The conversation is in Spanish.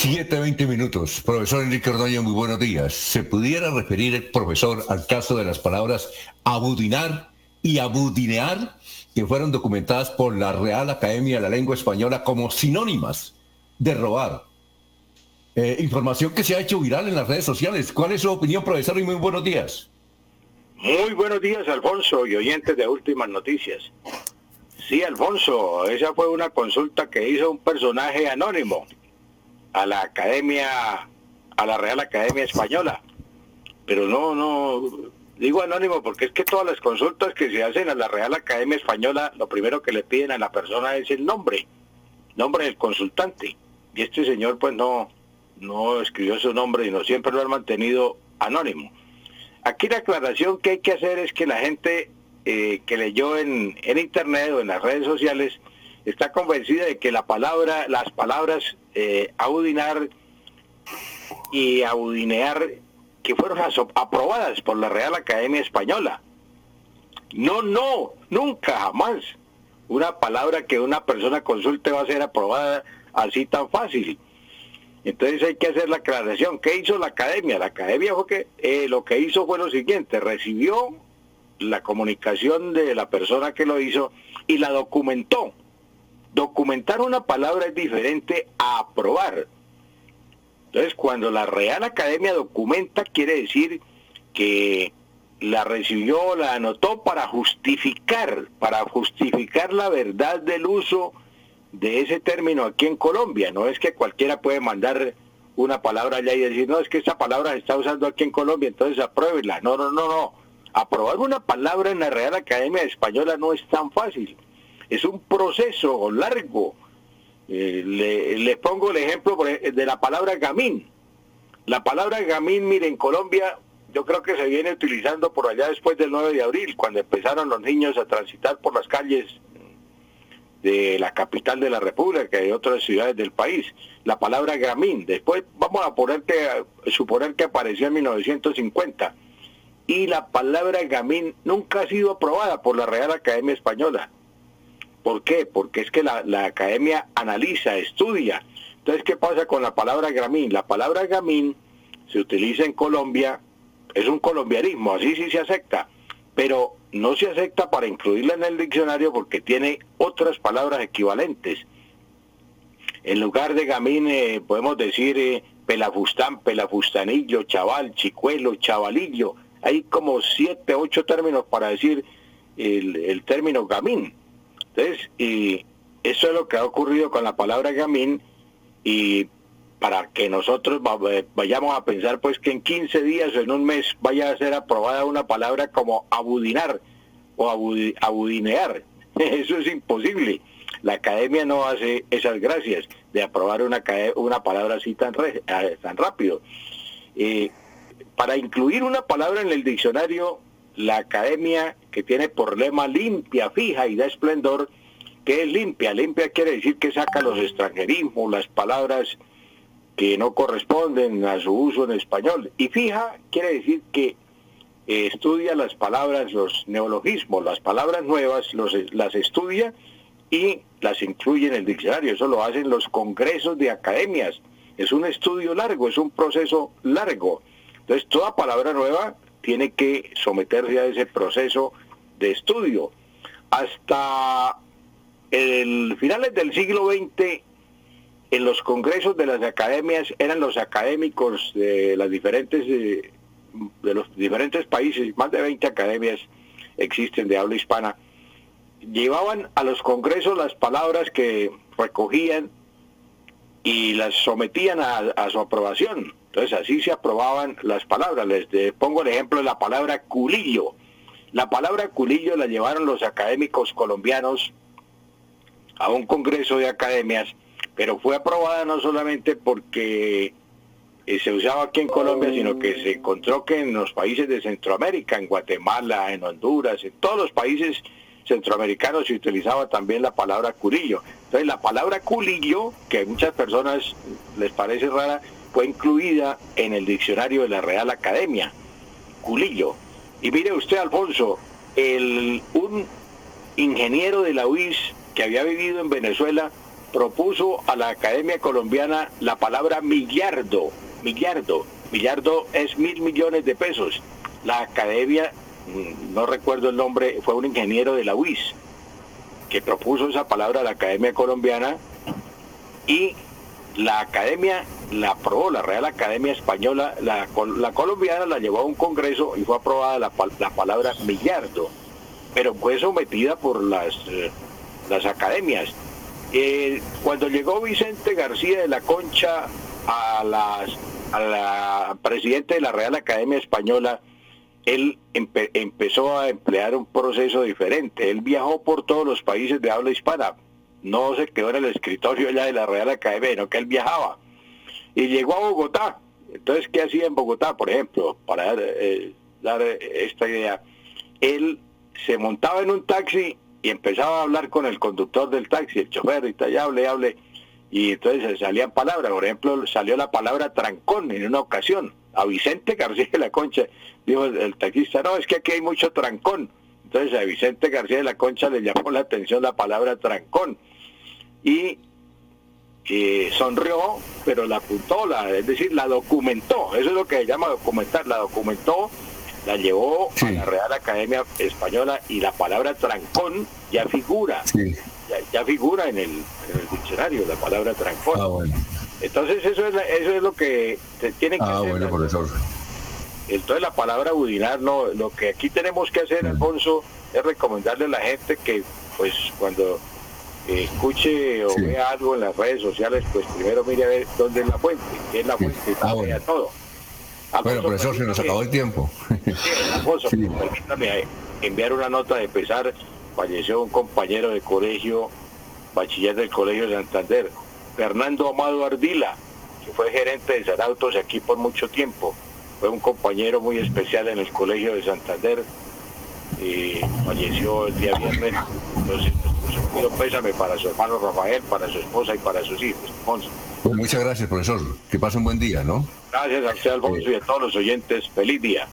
7:20. Profesor Enrique Ordóñez, muy buenos días. ¿Se pudiera referir el profesor al caso de las palabras abudinar y abudinear, que fueron documentadas por la Real Academia de la Lengua Española como sinónimas de robar? Información que se ha hecho viral en las redes sociales. ¿Cuál es su opinión, profesor? Y muy buenos días. Muy buenos días, Alfonso, y oyentes de Últimas Noticias. Sí, Alfonso, esa fue una consulta que hizo un personaje anónimo a la Real Academia Española. Pero no, digo anónimo porque es que todas las consultas que se hacen a la Real Academia Española, lo primero que le piden a la persona es el nombre del consultante. Y este señor pues no escribió su nombre y no siempre lo han mantenido anónimo. Aquí la aclaración que hay que hacer es que la gente que leyó en internet o en las redes sociales está convencida de que las palabras abudinar y abudinear que fueron aprobadas por la Real Academia Española. No, nunca, jamás. Una palabra que una persona consulte va a ser aprobada así tan fácil. Entonces hay que hacer la aclaración. ¿Qué hizo la academia? La academia fue que lo que hizo fue lo siguiente: recibió la comunicación de la persona que lo hizo y la documentó. Documentar una palabra es diferente a aprobar. Entonces, cuando la Real Academia documenta, quiere decir que la recibió, la anotó para justificar la verdad del uso de ese término aquí en Colombia. No es que cualquiera puede mandar una palabra allá y decir, no, es que esta palabra se está usando aquí en Colombia, entonces apruébela. No. Aprobar una palabra en la Real Academia Española no es tan fácil. Es un proceso largo. Les pongo el ejemplo de la palabra gamín. La palabra gamín, mire, en Colombia yo creo que se viene utilizando por allá después del 9 de abril, cuando empezaron los niños a transitar por las calles de la capital de la República y de otras ciudades del país. La palabra gamín, después vamos a suponer que apareció en 1950. Y la palabra gamín nunca ha sido aprobada por la Real Academia Española. ¿Por qué? Porque es que la academia analiza, estudia. Entonces, ¿qué pasa con la palabra gamín? La palabra gamín se utiliza en Colombia, es un colombianismo, así sí se acepta, pero no se acepta para incluirla en el diccionario porque tiene otras palabras equivalentes. En lugar de gamín podemos decir pelafustán, pelafustanillo, chaval, chicuelo, chavalillo. Hay como 7, 8 términos para decir el término gamín. Entonces, y eso es lo que ha ocurrido con la palabra gamín, y para que nosotros vayamos a pensar pues que en 15 días o en un mes vaya a ser aprobada una palabra como abudinar o abudinear. Eso es imposible. La academia no hace esas gracias de aprobar una palabra así tan rápido. Para incluir una palabra en el diccionario, la academia, que tiene por lema limpia, fija y da esplendor, ¿qué es limpia? Limpia quiere decir que saca los extranjerismos, las palabras que no corresponden a su uso en español. Y fija quiere decir que estudia las palabras, los neologismos, las palabras nuevas, las estudia y las incluye en el diccionario. Eso lo hacen los congresos de academias. Es un estudio largo, es un proceso largo. Entonces, toda palabra nueva tiene que someterse a ese proceso de estudio. Hasta finales del siglo XX, en los congresos de las academias, eran los académicos de los diferentes países, más de 20 academias existen de habla hispana, llevaban a los congresos las palabras que recogían y las sometían a su aprobación. Entonces así se aprobaban las palabras. Les pongo el ejemplo de la palabra culillo. La palabra culillo la llevaron los académicos colombianos a un congreso de academias, pero fue aprobada no solamente porque se usaba aquí en Colombia, sino que se encontró que en los países de Centroamérica, en Guatemala, en Honduras, en todos los países centroamericanos se utilizaba también la palabra culillo. Entonces la palabra culillo, que a muchas personas les parece rara, fue incluida en el diccionario de la Real Academia, culillo. Y mire usted, Alfonso, un ingeniero de la UIS que había vivido en Venezuela propuso a la Academia Colombiana la palabra millardo. Millardo es 1.000 millones de pesos. La Academia, no recuerdo el nombre, fue un ingeniero de la UIS que propuso esa palabra a la Academia Colombiana, y la Academia la aprobó, la Real Academia Española, la colombiana la llevó a un congreso y fue aprobada la palabra millardo, pero fue sometida por las academias. Cuando llegó Vicente García de la Concha a la presidente de la Real Academia Española, él empezó a emplear un proceso diferente. Él viajó por todos los países de habla hispana, no se quedó en el escritorio ya de la Real Academia, sino que él viajaba y llegó a Bogotá. Entonces, ¿qué hacía en Bogotá, por ejemplo? Para dar esta idea, él se montaba en un taxi y empezaba a hablar con el conductor del taxi, el chofer, y hable, y entonces salían palabras. Por ejemplo, salió la palabra trancón en una ocasión. A Vicente García de la Concha dijo el taxista: no, es que aquí hay mucho trancón. Entonces a Vicente García de la Concha le llamó la atención la palabra trancón, y sonrió, pero la apuntó, es decir, la documentó. Eso es lo que se llama documentar. La documentó, la llevó a la Real Academia Española, y la palabra trancón ya figura, ya figura en el diccionario, la palabra trancón. Bueno. Entonces eso es lo que tienen que hacer. Bueno, profesor. Entonces la palabra abudinar, no, lo que aquí tenemos que hacer, Alfonso, es recomendarle a la gente que, pues, cuando escuche o vea algo en las redes sociales, pues primero mire a ver dónde es la fuente, qué es la fuente, y vea todo. Alfonso, bueno, profesor, se nos acabó el tiempo. Alfonso, permítame enviar una nota de pesar. Falleció un compañero de colegio, bachiller del Colegio de Santander, Fernando Amado Ardila, que fue gerente de Sarautos aquí por mucho tiempo. Fue un compañero muy especial en el Colegio de Santander, y falleció el día viernes. Entonces, pido pésame para su hermano Rafael, para su esposa y para sus hijos. Alfonso. Pues muchas gracias, profesor. Que pase un buen día, ¿no? Gracias a usted, Alfonso, y a todos los oyentes. Feliz día.